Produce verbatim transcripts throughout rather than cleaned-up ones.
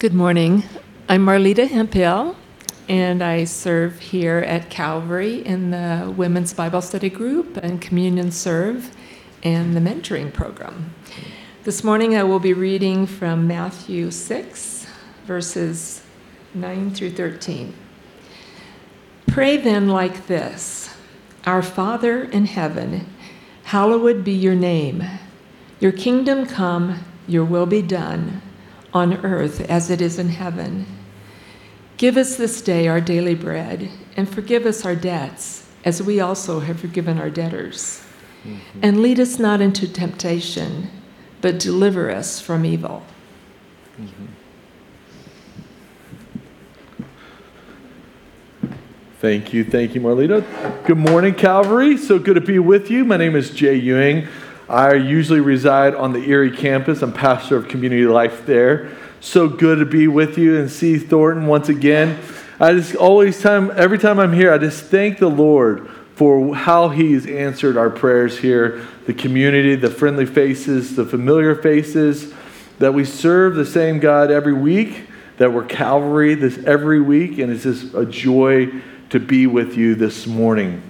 Good morning. I'm Marlita Hemphill, and I serve here at Calvary in the Women's Bible Study Group and Communion Serve and the Mentoring Program. This morning I will be reading from Matthew six, verses nine through thirteen. Pray then like this: Our Father in heaven, hallowed be your name. Your kingdom come, your will be done, on earth as it is in heaven. Give us this day our daily bread, and forgive us our debts, as we also have forgiven our debtors. Mm-hmm. And lead us not into temptation, but deliver us from evil. Mm-hmm. Thank you, thank you, Marlita. Good morning, Calvary. So good to be with you. My name is Jay Ewing. I usually reside on the Erie campus. I'm pastor of community life there. So good to be with you and see Thornton once again. I just always time, every time I'm here, I just thank the Lord for how He's answered our prayers here. The community, the friendly faces, the familiar faces, that we serve the same God every week, that we're Calvary this every week, and it's just a joy to be with you this morning.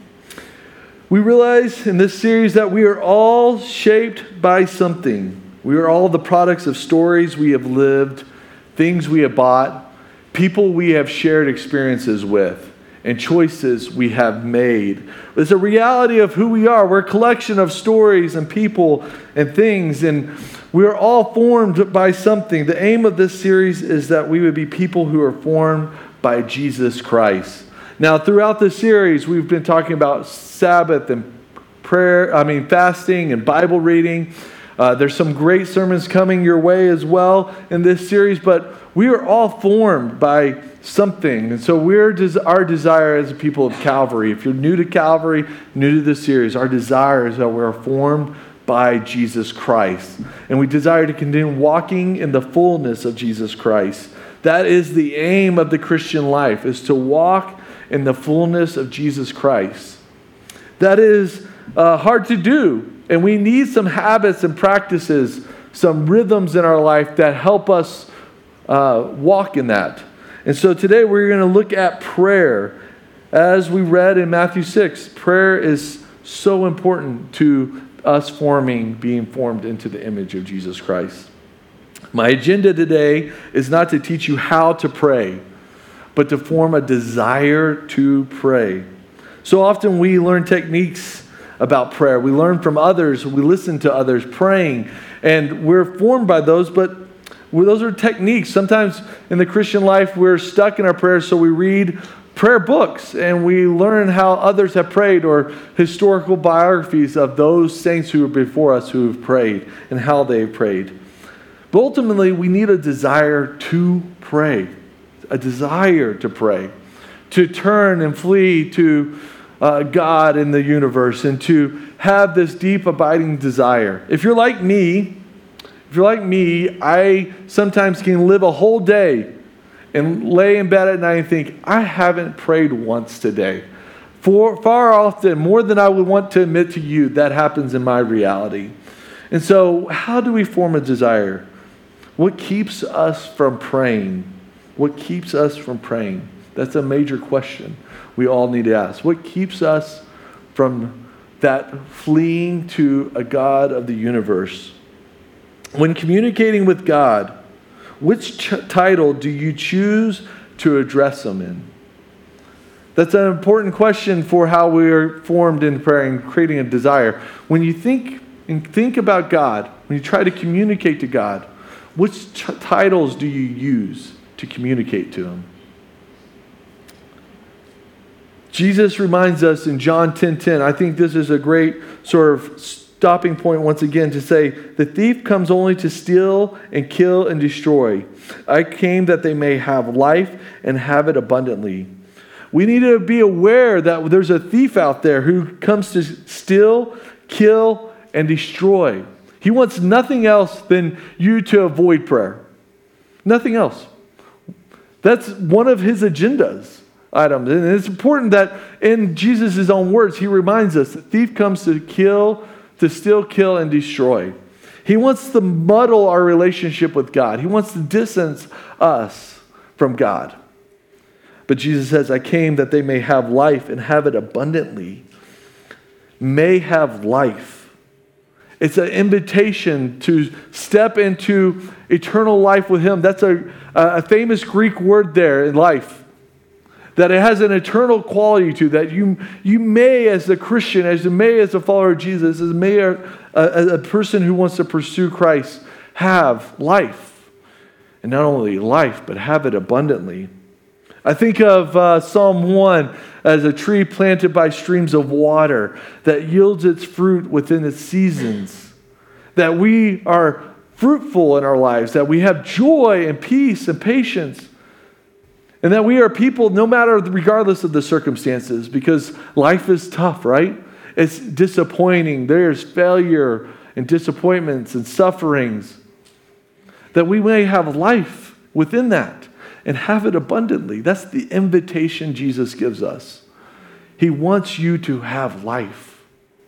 We realize in this series that we are all shaped by something. We are all the products of stories we have lived, things we have bought, people we have shared experiences with, and choices we have made. It's a reality of who we are. We're a collection of stories and people and things, and we are all formed by something. The aim of this series is that we would be people who are formed by Jesus Christ. Now, throughout this series, we've been talking about Sabbath and prayer, I mean, fasting and Bible reading. Uh, there's some great sermons coming your way as well in this series, but we are all formed by something. And so we're des- our desire as a people of Calvary, if you're new to Calvary, new to this series, our desire is that we're formed by Jesus Christ. And we desire to continue walking in the fullness of Jesus Christ. That is the aim of the Christian life, is to walk in the fullness of Jesus Christ. That is uh, hard to do, and we need some habits and practices, some rhythms in our life that help us uh, walk in that. And so today we're going to look at prayer. As we read in Matthew six, prayer is so important to us forming, being formed into the image of Jesus Christ. My agenda today is not to teach you how to pray, but to form a desire to pray. So often we learn techniques about prayer. We learn from others. We listen to others praying, and we're formed by those, but those are techniques. Sometimes in the Christian life, we're stuck in our prayers, so we read prayer books, and we learn how others have prayed, or historical biographies of those saints who were before us who have prayed and how they have prayed. But ultimately, we need a desire to pray. A desire to pray, to turn and flee to uh, God in the universe, and to have this deep abiding desire. If you're like me, if you're like me, I sometimes can live a whole day and lay in bed at night and think, I haven't prayed once today. For far often, more than I would want to admit to you, that happens in my reality. And so, how do we form a desire? What keeps us from praying? What keeps us from praying? That's a major question we all need to ask. What keeps us from that fleeing to a God of the universe? When communicating with God, which ch- title do you choose to address Him in? That's an important question for how we are formed in prayer and creating a desire. When you think and think about God, when you try to communicate to God, which ch- titles do you use to communicate to Him? Jesus reminds us in John ten ten, I think this is a great sort of stopping point once again to say, the thief comes only to steal and kill and destroy. I came that they may have life and have it abundantly. We need to be aware that there's a thief out there who comes to steal, kill, and destroy. He wants nothing else than you to avoid prayer. Nothing else. That's one of his agendas items. And it's important that in Jesus' own words, He reminds us the thief comes to kill, to steal, kill, and destroy. He wants to muddle our relationship with God. He wants to distance us from God. But Jesus says, I came that they may have life and have it abundantly. May have life. It's an invitation to step into eternal life with Him. That's a, a famous Greek word there in life. That it has an eternal quality to that. You, you may, as a Christian, as you may as a follower of Jesus, as may a, a, a person who wants to pursue Christ, have life. And not only life, but have it abundantly. I think of uh, Psalm one as a tree planted by streams of water that yields its fruit within its seasons. That we are fruitful in our lives, that we have joy and peace and patience. And that we are people, no matter, regardless of the circumstances, because life is tough, right? It's disappointing. There's failure and disappointments and sufferings. That we may have life within that and have it abundantly. That's the invitation Jesus gives us. He wants you to have life.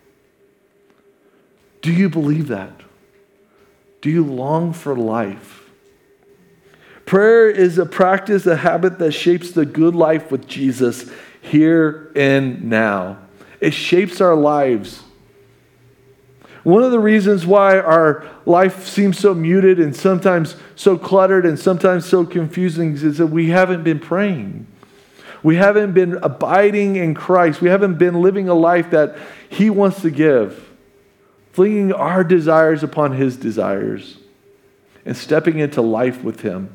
Do you believe that? Do you long for life? Prayer is a practice, a habit that shapes the good life with Jesus here and now. It shapes our lives. One of the reasons why our life seems so muted and sometimes so cluttered and sometimes so confusing is that we haven't been praying. We haven't been abiding in Christ. We haven't been living a life that He wants to give, flinging our desires upon His desires and stepping into life with Him.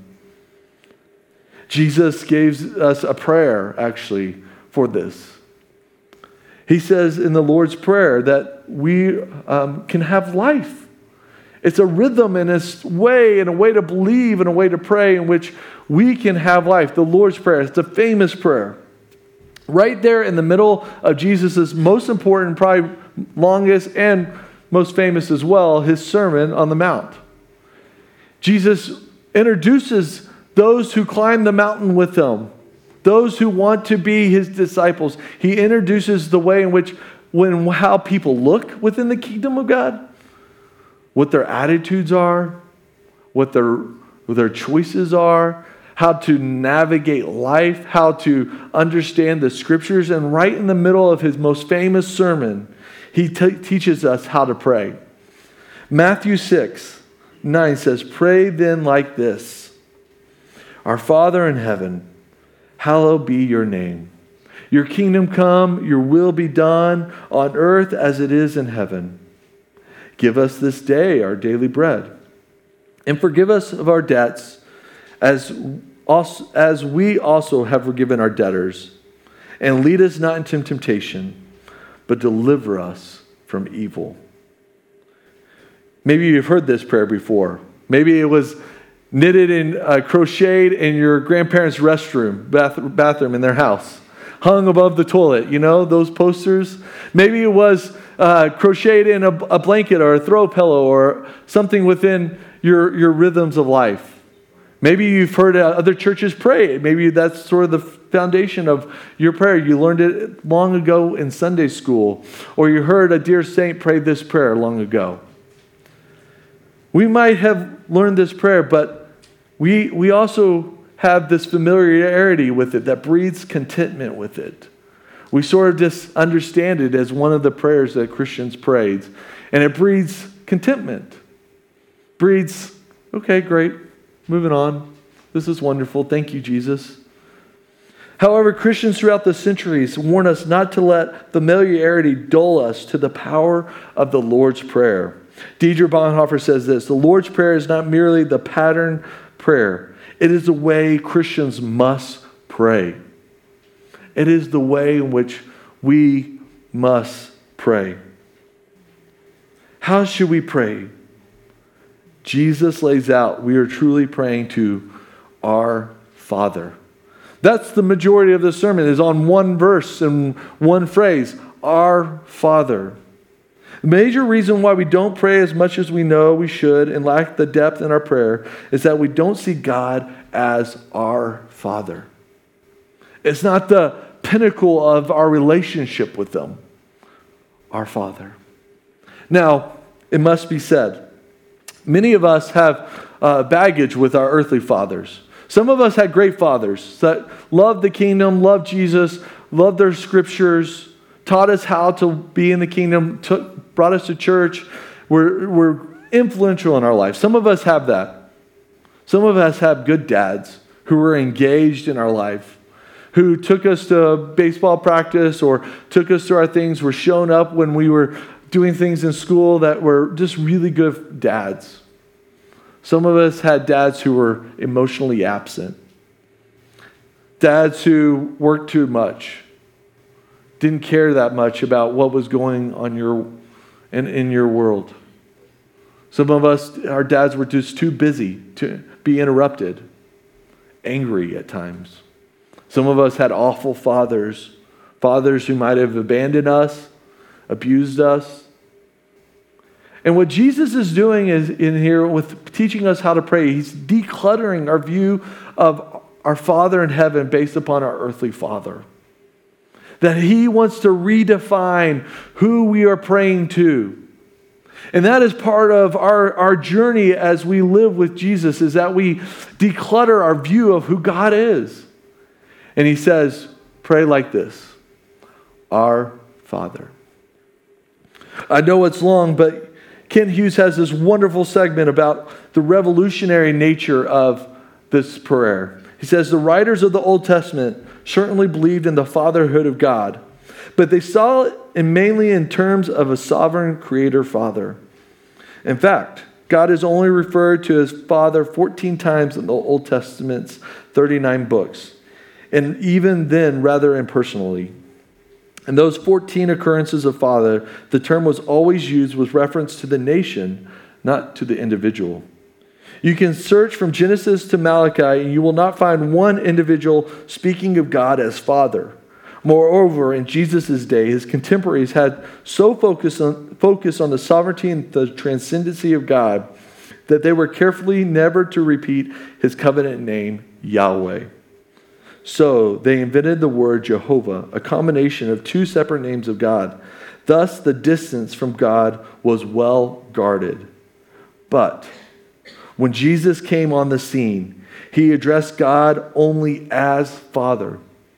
Jesus gave us a prayer, actually, for this. He says in the Lord's Prayer that we um, can have life. It's a rhythm and a way and a way to believe and a way to pray in which we can have life. The Lord's Prayer, it's a famous prayer. Right there in the middle of Jesus' most important, probably longest and most famous as well, His Sermon on the Mount. Jesus introduces those who climb the mountain with Him, those who want to be His disciples. He introduces the way in which, when how people look within the kingdom of God, what their attitudes are, what their, what their choices are, how to navigate life, how to understand the scriptures. And right in the middle of His most famous sermon, He t- teaches us how to pray. Matthew six nine says, "Pray then like this. Our Father in heaven, hallowed be your name. Your kingdom come, your will be done on earth as it is in heaven. Give us this day our daily bread. And forgive us of our debts as, also, as we also have forgiven our debtors. And lead us not into temptation, but deliver us from evil." Maybe you've heard this prayer before. Maybe it was knitted and uh, crocheted in your grandparents' restroom, bath, bathroom in their house, hung above the toilet, you know, those posters. Maybe it was uh, crocheted in a, a blanket or a throw pillow or something within your, your rhythms of life. Maybe you've heard uh, other churches pray. Maybe that's sort of the foundation of your prayer. You learned it long ago in Sunday school, or you heard a dear saint pray this prayer long ago. We might have learned this prayer, but we we also have this familiarity with it that breeds contentment with it. We sort of just understand it as one of the prayers that Christians prayed, and it breeds contentment. Breeds, okay, great, moving on. This is wonderful. Thank you, Jesus. However, Christians throughout the centuries warn us not to let familiarity dull us to the power of the Lord's Prayer. Dietrich Bonhoeffer says this: "The Lord's Prayer is not merely the pattern prayer. It is the way Christians must pray. It is the way in which we must pray." How should we pray? Jesus lays out we are truly praying to our Father. That's the majority of the sermon, is on one verse and one phrase, our Father. The major reason why we don't pray as much as we know we should and lack the depth in our prayer is that we don't see God as our Father. It's not the pinnacle of our relationship with Him, our Father. Now, it must be said, Many of us have uh, baggage with our earthly fathers. Some of us had great fathers that loved the kingdom, loved Jesus, loved their scriptures, taught us how to be in the kingdom, took, brought us to church, were, were influential in our life. Some of us have that. Some of us have good dads who were engaged in our life, who took us to baseball practice or took us to our things, were showing up when we were doing things in school that were just really good dads. Some of us had dads who were emotionally absent. Dads who worked too much. Didn't care that much about what was going on your in, in your world. Some of us, our dads were just too busy to be interrupted. Angry at times. Some of us had awful fathers. Fathers who might have abandoned us, abused us. And what Jesus is doing is in here with teaching us how to pray, he's decluttering our view of our Father in heaven based upon our earthly father. That he wants to redefine who we are praying to. And that is part of our, our journey as we live with Jesus, is that we declutter our view of who God is. And he says, pray like this, our Father. I know it's long, but Ken Hughes has this wonderful segment about the revolutionary nature of this prayer. He says, the writers of the Old Testament certainly believed in the fatherhood of God, but they saw it in mainly in terms of a sovereign creator father. In fact, God is only referred to as Father fourteen times in the Old Testament's thirty-nine books, and even then rather impersonally. In those fourteen occurrences of Father, the term was always used with reference to the nation, not to the individual. You can search from Genesis to Malachi, and you will not find one individual speaking of God as Father. Moreover, in Jesus' day, his contemporaries had so focused on, focused on the sovereignty and the transcendency of God that they were carefully never to repeat his covenant name, Yahweh. So they invented the word Jehovah, a combination of two separate names of God. Thus, the distance from God was well guarded. But when Jesus came on the scene, he addressed God only as Father.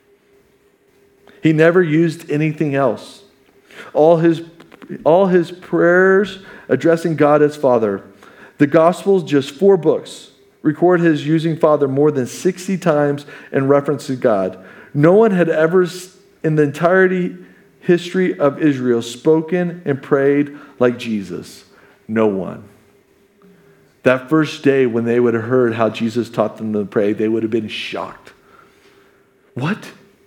He never used anything else. All his, all his prayers addressing God as Father. The Gospels, just four books, record his using Father more than sixty times in reference to God. No one had ever, in the entirety history of Israel, spoken and prayed like Jesus. No one. That first day when they would have heard how Jesus taught them to pray, they would have been shocked. What?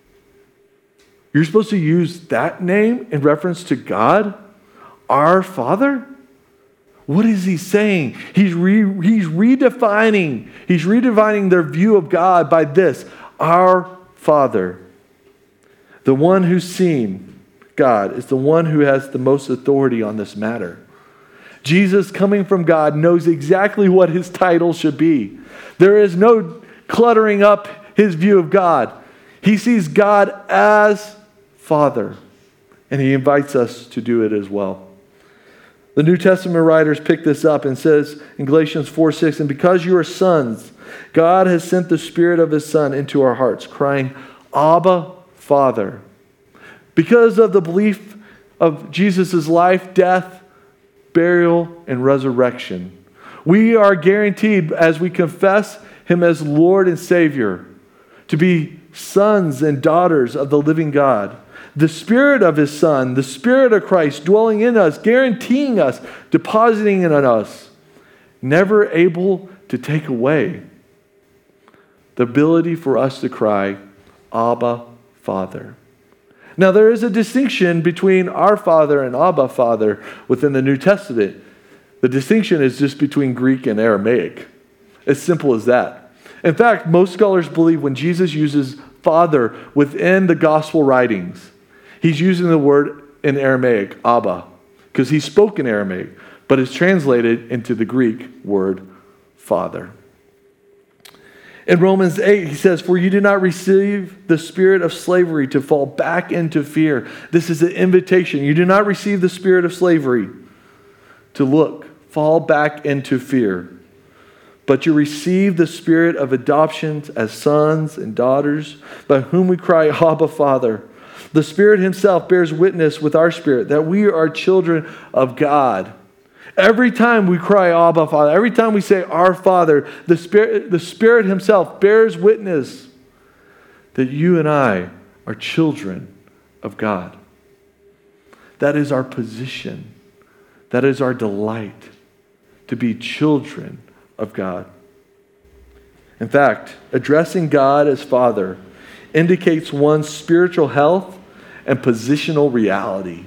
You're supposed to use that name in reference to God? Our Father? What is he saying? He's, re, he's redefining, he's redefining their view of God by this, our Father. The one who's seen God is the one who has the most authority on this matter. Jesus, coming from God, knows exactly what his title should be. There is no cluttering up his view of God. He sees God as Father, and he invites us to do it as well. The New Testament writers pick this up and says in Galatians four six, and because you are sons, God has sent the Spirit of his Son into our hearts, crying, Abba, Father. Because of the belief of Jesus' life, death, burial, and resurrection, we are guaranteed, as we confess him as Lord and Savior, to be sons and daughters of the living God. The Spirit of his Son, the Spirit of Christ dwelling in us, guaranteeing us, depositing in us, never able to take away the ability for us to cry, Abba, Father. Now, there is a distinction between our Father and Abba, Father within the New Testament. The distinction is just between Greek and Aramaic. As simple as that. In fact, most scholars believe when Jesus uses Father within the gospel writings, he's using the word in Aramaic, Abba, because he spoke in Aramaic, but it's translated into the Greek word Father. In Romans eight, he says, for you did not receive the spirit of slavery to fall back into fear. This is an invitation. You do not receive the spirit of slavery to look fall back into fear. But you receive the Spirit of adoption as sons and daughters, by whom we cry, Abba, Father. The Spirit himself bears witness with our spirit that we are children of God. Every time we cry, Abba, Father, every time we say, Our Father, the Spirit, the Spirit himself bears witness that you and I are children of God. That is our position. That is our delight, to be children of God. In fact, addressing God as Father indicates one's spiritual health and positional reality.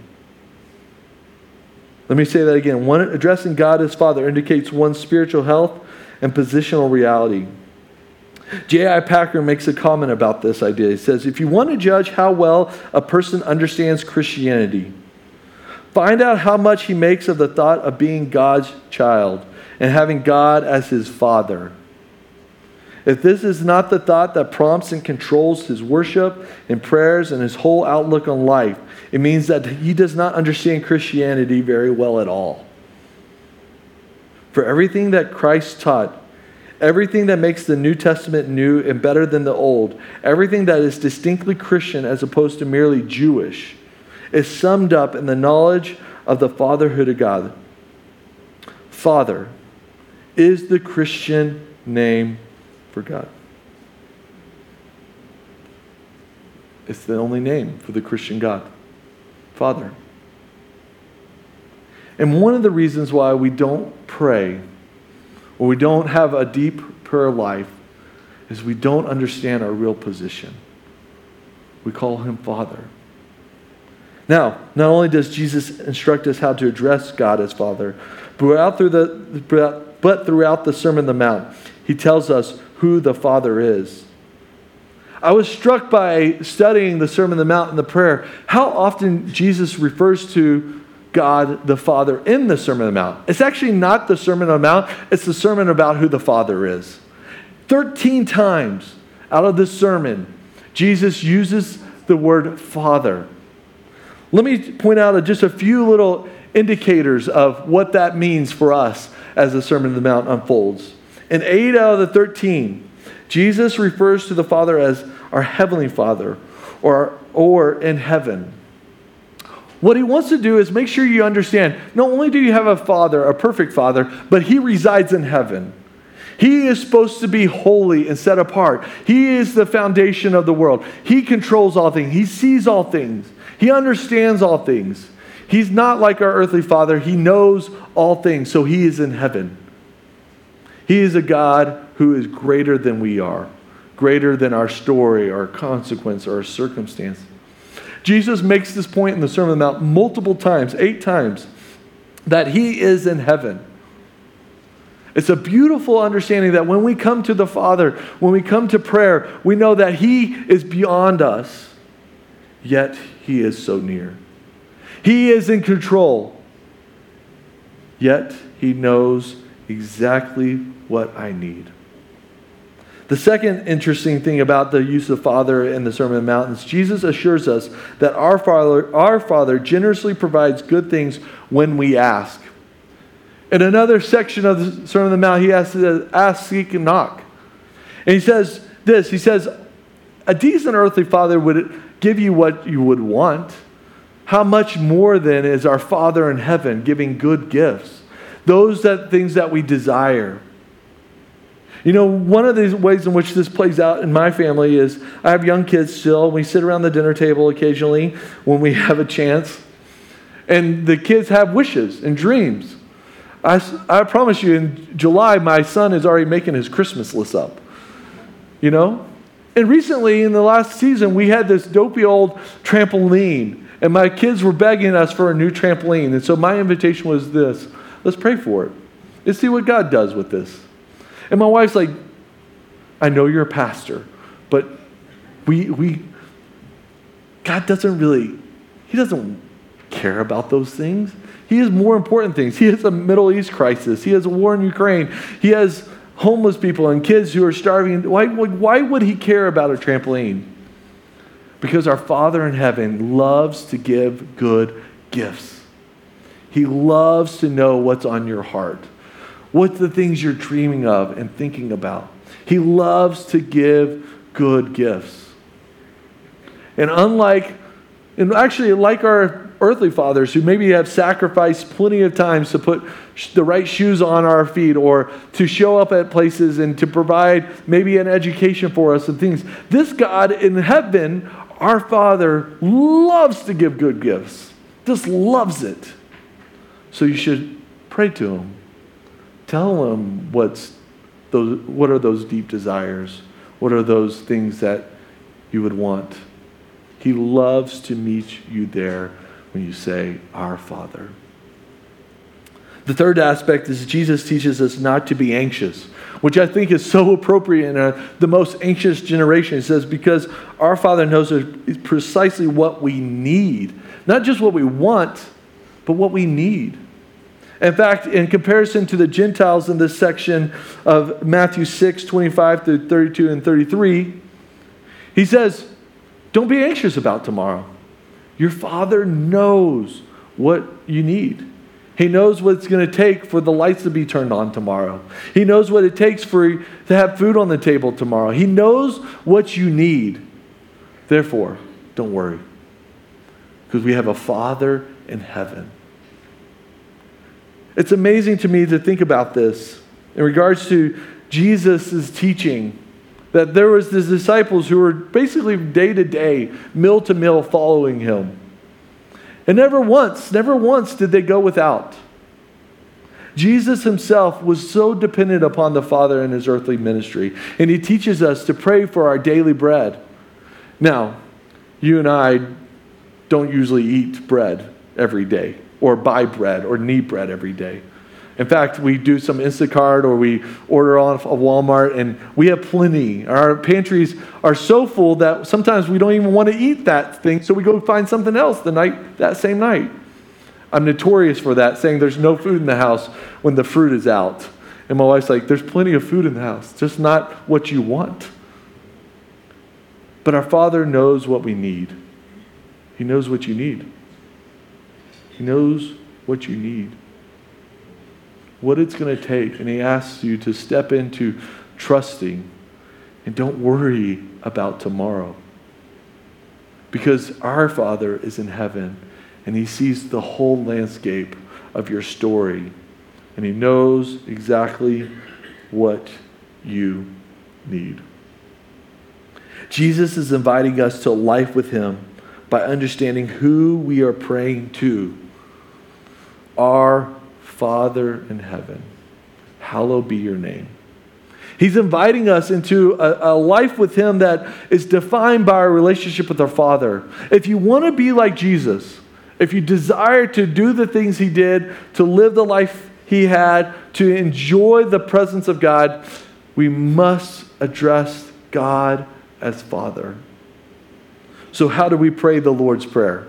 Let me say that again. One, addressing God as Father indicates one's spiritual health and positional reality. J I Packer makes a comment about this idea. He says, if you want to judge how well a person understands Christianity, find out how much he makes of the thought of being God's child and having God as his Father. If this is not the thought that prompts and controls his worship and prayers and his whole outlook on life, it means that he does not understand Christianity very well at all. For everything that Christ taught, everything that makes the New Testament new and better than the Old, everything that is distinctly Christian as opposed to merely Jewish, is summed up in the knowledge of the fatherhood of God. Father is the Christian name for God. It's the only name for the Christian God. Father. And one of the reasons why we don't pray or we don't have a deep prayer life is we don't understand our real position. We call him Father. Now, not only does Jesus instruct us how to address God as Father, but throughout, through the, but throughout the Sermon on the Mount, he tells us who the Father is. I was struck by studying the Sermon on the Mount and the prayer, how often Jesus refers to God the Father in the Sermon on the Mount. It's actually not the Sermon on the Mount, it's the sermon about who the Father is. Thirteen times out of this sermon, Jesus uses the word Father. Let me point out just a few little indicators of what that means for us as the Sermon on the Mount unfolds. In eight out of the thirteen, Jesus refers to the Father as our Heavenly Father or, or in heaven. What he wants to do is make sure you understand, not only do you have a Father, a perfect Father, but he resides in heaven. He is supposed to be holy and set apart. He is the foundation of the world. He controls all things. He sees all things. He understands all things. He's not like our earthly father. He knows all things, so he is in heaven. He is a God who is greater than we are, greater than our story, our consequence, or our circumstance. Jesus makes this point in the Sermon on the Mount multiple times, eight times, that he is in heaven. It's a beautiful understanding that when we come to the Father, when we come to prayer, we know that he is beyond us, yet he is so near. He is in control, yet he knows exactly what I need. The second interesting thing about the use of Father in the Sermon on the Mount is Jesus assures us that our Father, our Father generously provides good things when we ask. In another section of the Sermon on the Mount, he has to ask, seek, and knock. And he says this, he says, a decent earthly father would give you what you would want. How much more then is our Father in heaven giving good gifts? Those that things that we desire. You know, one of the ways in which this plays out in my family is I have young kids still. We sit around the dinner table occasionally when we have a chance. And the kids have wishes and dreams. I, I promise you, in July, my son is already making his Christmas list up. You know? And recently, in the last season, we had this dopey old trampoline. And my kids were begging us for a new trampoline. And so my invitation was this. Let's pray for it. Let's see what God does with this. And my wife's like, I know you're a pastor, but we, we, God doesn't really, he doesn't care about those things. He has more important things. He has a Middle East crisis. He has a war in Ukraine. He has homeless people and kids who are starving. Why, why would he care about a trampoline? Because our Father in heaven loves to give good gifts. He loves to know what's on your heart. What's the things you're dreaming of and thinking about? He loves to give good gifts. And unlike, and actually like our earthly fathers who maybe have sacrificed plenty of times to put the right shoes on our feet or to show up at places and to provide maybe an education for us and things, this God in heaven, our Father, loves to give good gifts. Just loves it. So you should pray to him. Tell him what's those, what are those deep desires? What are those things that you would want? He loves to meet you there when you say, Our Father. The third aspect is Jesus teaches us not to be anxious, which I think is so appropriate in a, the most anxious generation. He says, because our Father knows precisely what we need. Not just what we want, but what we need. In fact, in comparison to the Gentiles in this section of Matthew six, twenty-five through thirty-two and thirty-three, he says, don't be anxious about tomorrow. Your Father knows what you need. He knows what it's going to take for the lights to be turned on tomorrow. He knows what it takes for you to have food on the table tomorrow. He knows what you need. Therefore, don't worry. Because we have a Father in heaven. It's amazing to me to think about this in regards to Jesus' teaching, that there was these disciples who were basically day to day, meal to meal following him. And never once, never once did they go without. Jesus himself was so dependent upon the Father in his earthly ministry. And he teaches us to pray for our daily bread. Now, you and I don't usually eat bread every day, or buy bread, or need bread every day. In fact, we do some Instacart or we order off of Walmart and we have plenty. Our pantries are so full that sometimes we don't even want to eat that thing, so we go find something else the night that same night. I'm notorious for that, saying there's no food in the house when the fruit is out. And my wife's like, there's plenty of food in the house, just not what you want. But our Father knows what we need. He knows what you need. He knows what you need. What it's going to take. And he asks you to step into trusting and don't worry about tomorrow. Because our Father is in heaven and he sees the whole landscape of your story and he knows exactly what you need. Jesus is inviting us to life with him by understanding who we are praying to. Our Father in heaven, hallowed be your name. He's inviting us into a, a life with him that is defined by our relationship with our Father. If you want to be like Jesus, if you desire to do the things he did, to live the life he had, to enjoy the presence of God, we must address God as Father. So how do we pray the Lord's Prayer?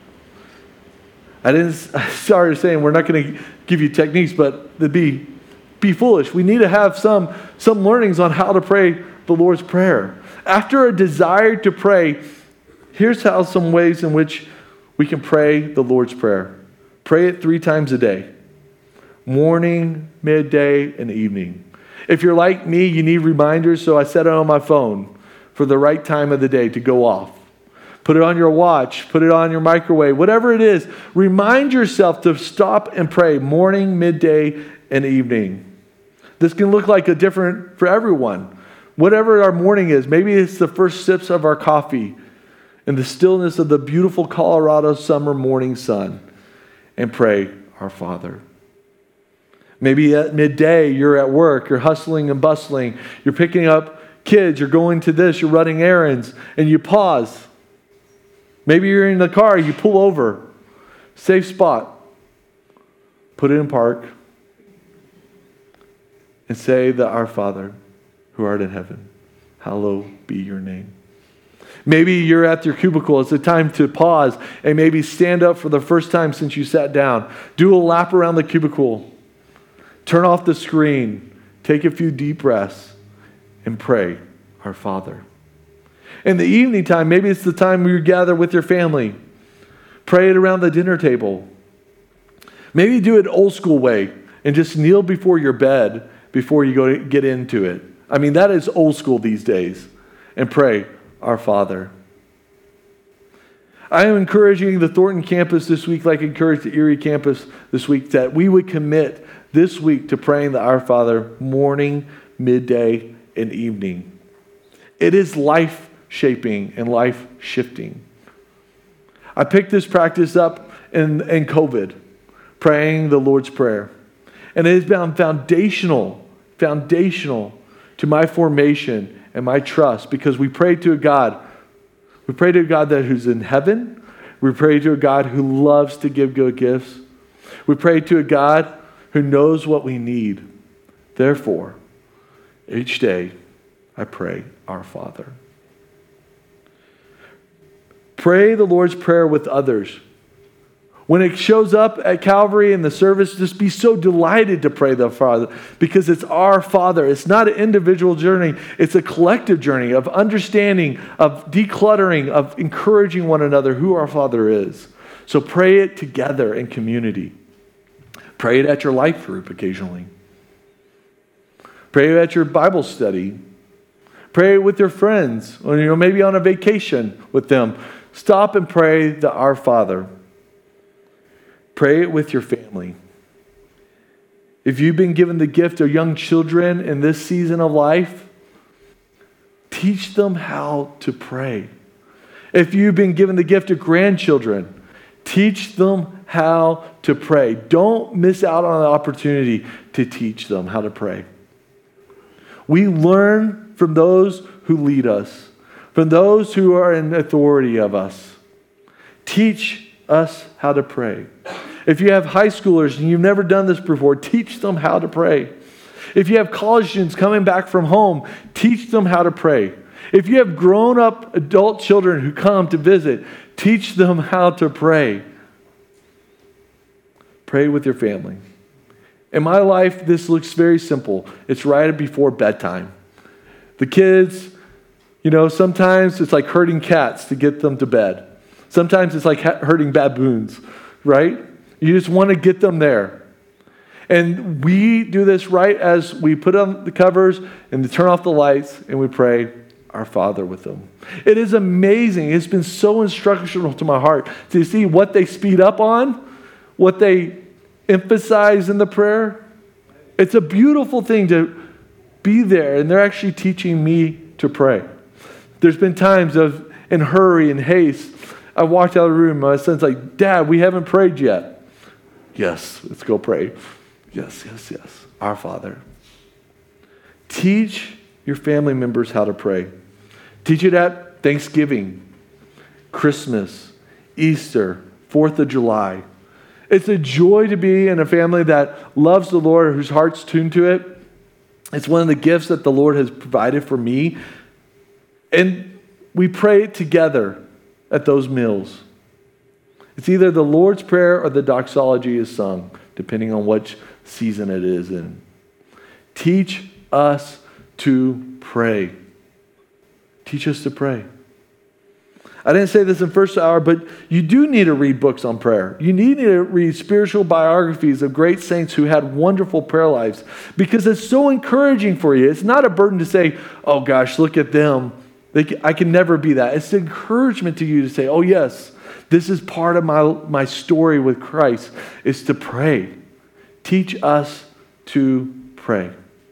I didn't I started saying we're not going to give you techniques, but to be be foolish. We need to have some some learnings on how to pray the Lord's Prayer. After a desire to pray, here's how some ways in which we can pray the Lord's Prayer. Pray it three times a day. Morning, midday, and evening. If you're like me, you need reminders, so I set it on my phone for the right time of the day to go off. Put it on your watch, put it on your microwave, whatever it is. Remind yourself to stop and pray morning, midday, and evening. This can look like a different for everyone. Whatever our morning is, maybe it's the first sips of our coffee in the stillness of the beautiful Colorado summer morning sun, and pray, Our Father. Maybe at midday, you're at work, you're hustling and bustling, you're picking up kids, you're going to this, you're running errands, and you pause. Maybe you're in the car, you pull over, safe spot, put it in park, and say that Our Father, who art in heaven, hallowed be your name. Maybe you're at your cubicle. It's a time to pause and maybe stand up for the first time since you sat down. Do a lap around the cubicle. Turn off the screen. Take a few deep breaths and pray, Our Father. In the evening time, maybe it's the time where you gather with your family. Pray it around the dinner table. Maybe do it old school way and just kneel before your bed before you go to get into it. I mean, that is old school these days. And pray, Our Father. I am encouraging the Thornton campus this week, like I encouraged the Erie campus this week, that we would commit this week to praying the Our Father morning, midday, and evening. It is life-shaping and life-shifting. I picked this practice up in, in COVID, praying the Lord's Prayer. And it has been foundational, foundational to my formation and my trust, because we pray to a God We pray to a God that who's in heaven. We pray to a God who loves to give good gifts. We pray to a God who knows what we need. Therefore, each day I pray, Our Father. Pray the Lord's Prayer with others. When it shows up at Calvary in the service, just be so delighted to pray the Father, because it's our Father. It's not an individual journey. It's a collective journey of understanding, of decluttering, of encouraging one another who our Father is. So pray it together in community. Pray it at your life group occasionally. Pray it at your Bible study. Pray it with your friends, or you know, maybe on a vacation with them. Stop and pray the Our Father. Pray it with your family. If you've been given the gift of young children in this season of life, teach them how to pray. If you've been given the gift of grandchildren, teach them how to pray. Don't miss out on the opportunity to teach them how to pray. We learn from those who lead us, from those who are in authority of us. Teach us how to pray. If you have high schoolers and you've never done this before, teach them how to pray. If you have college students coming back from home, teach them how to pray. If you have grown-up adult children who come to visit, teach them how to pray. Pray with your family. In my life, this looks very simple. It's right before bedtime. The kids, you know, sometimes it's like herding cats to get them to bed. Sometimes it's like herding baboons, right? You just want to get them there. And we do this right as we put on the covers and turn off the lights and we pray Our Father with them. It is amazing. It's been so instructional to my heart to see what they speed up on, what they emphasize in the prayer. It's a beautiful thing to be there, and they're actually teaching me to pray. There's been times of in hurry and haste, I walked out of the room, my son's like, Dad, we haven't prayed yet. Yes, let's go pray. Yes, yes, yes. Our Father. Teach your family members how to pray. Teach it at Thanksgiving, Christmas, Easter, fourth of July. It's a joy to be in a family that loves the Lord, whose heart's tuned to it. It's one of the gifts that the Lord has provided for me. And we pray it together at those meals. It's either the Lord's Prayer or the doxology is sung, depending on which season it is in. Teach us to pray. Teach us to pray. I didn't say this in first hour, but you do need to read books on prayer. You need to read spiritual biographies of great saints who had wonderful prayer lives, because it's so encouraging for you. It's not a burden to say, oh gosh, look at them. They, I can never be that. It's an encouragement to you to say, oh yes, this is part of my, my story with Christ, is to pray. Teach us to pray.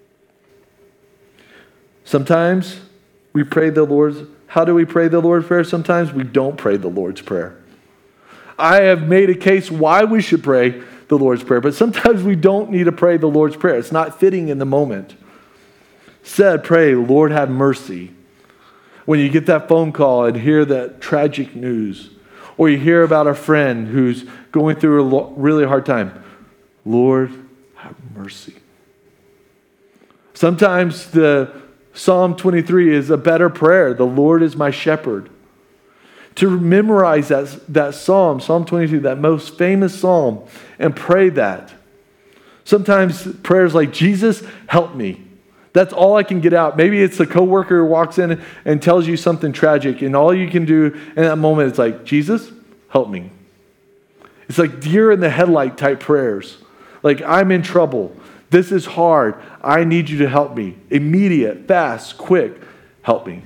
Sometimes we pray the Lord's, how do we pray the Lord's Prayer? Sometimes we don't pray the Lord's Prayer. I have made a case why we should pray the Lord's Prayer, but sometimes we don't need to pray the Lord's Prayer. It's not fitting in the moment. Said, pray, Lord, have mercy. When you get that phone call and hear that tragic news, or you hear about a friend who's going through a really hard time, Lord, have mercy. Sometimes the Psalm twenty-three is a better prayer. The Lord is my shepherd. To memorize that, that psalm, Psalm twenty-two, that most famous psalm, and pray that. Sometimes prayers like, Jesus, help me. That's all I can get out. Maybe it's the coworker who walks in and tells you something tragic, and all you can do in that moment is like, Jesus, help me. It's like deer in the headlight type prayers. Like, I'm in trouble. This is hard. I need you to help me. Immediate, fast, quick, help me.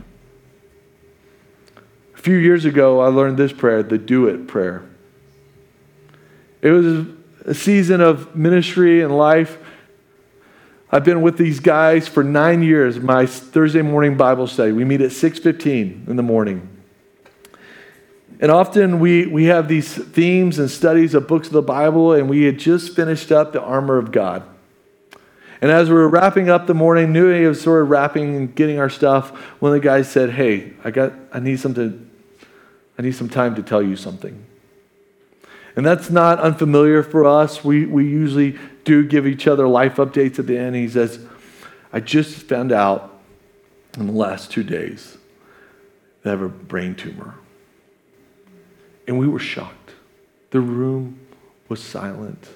A few years ago, I learned this prayer, the do it prayer. It was a season of ministry and life. I've been with these guys for nine years, my Thursday morning Bible study. We meet at six fifteen in the morning. And often we, we have these themes and studies of books of the Bible, and we had just finished up the armor of God. And as we were wrapping up the morning, knew we was sort of wrapping and getting our stuff, one of the guys said, hey, I got I need something, I need some time to tell you something. And that's not unfamiliar for us. We we usually do give each other life updates at the end. He says, I just found out in the last two days that I have a brain tumor. And we were shocked. The room was silent.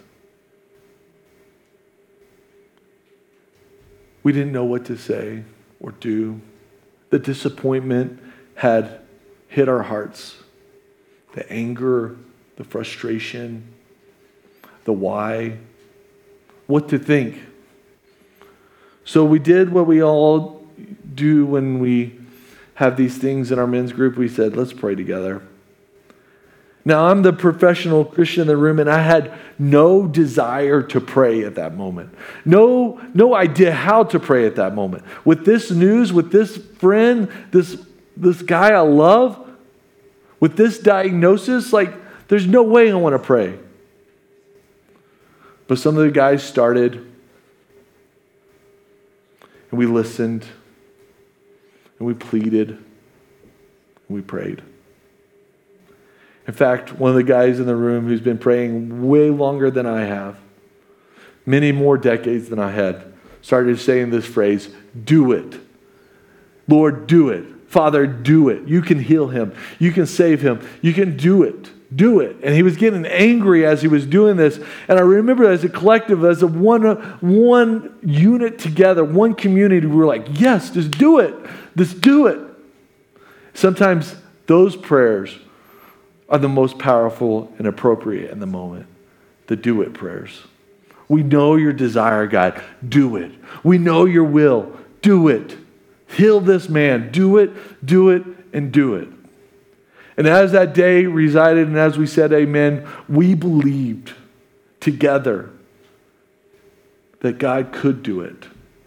We didn't know what to say or do. The disappointment had hit our hearts. The anger, the frustration, the why, what to think. So we did what we all do when we have these things in our men's group. We said, let's pray together. Now, I'm the professional Christian in the room, and I had no desire to pray at that moment. No, no idea how to pray at that moment. With this news, with this friend, this, this guy I love, with this diagnosis, like, there's no way I want to pray. But some of the guys started, and we listened, and we pleaded, and we prayed. In fact, one of the guys in the room who's been praying way longer than I have, many more decades than I had, started saying this phrase, do it. Lord, do it. Father, do it. You can heal him. You can save him. You can do it. Do it. And he was getting angry as he was doing this. And I remember as a collective, as a one, one unit together, one community, we were like, yes, just do it. Just do it. Sometimes those prayers are the most powerful and appropriate in the moment. The do it prayers. We know your desire, God. Do it. We know your will. Do it. Heal this man. Do it, do it, and do it. And as that day resided, and as we said amen, we believed together that God could do it.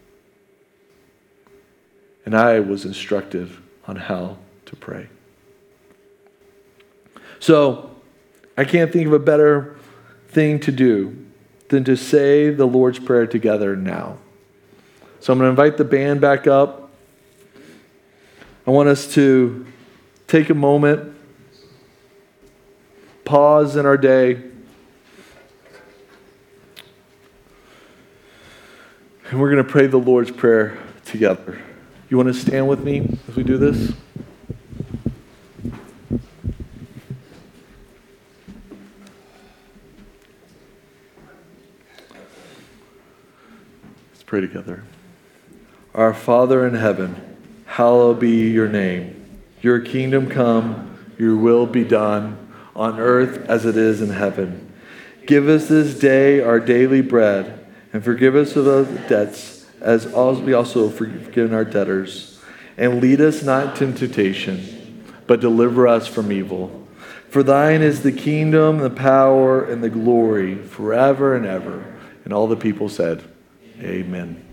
And I was instructed on how to pray. So, I can't think of a better thing to do than to say the Lord's Prayer together now. So I'm going to invite the band back up. I want us to take a moment, pause in our day, and we're going to pray the Lord's Prayer together. You want to stand with me as we do this? Pray together. Our Father in heaven, hallowed be your name. Your kingdom come, your will be done, on earth as it is in heaven. Give us this day our daily bread, and forgive us of our debts, as we also forgive our debtors. And lead us not into temptation, but deliver us from evil. For thine is the kingdom, the power, and the glory, forever and ever. And all the people said, amen.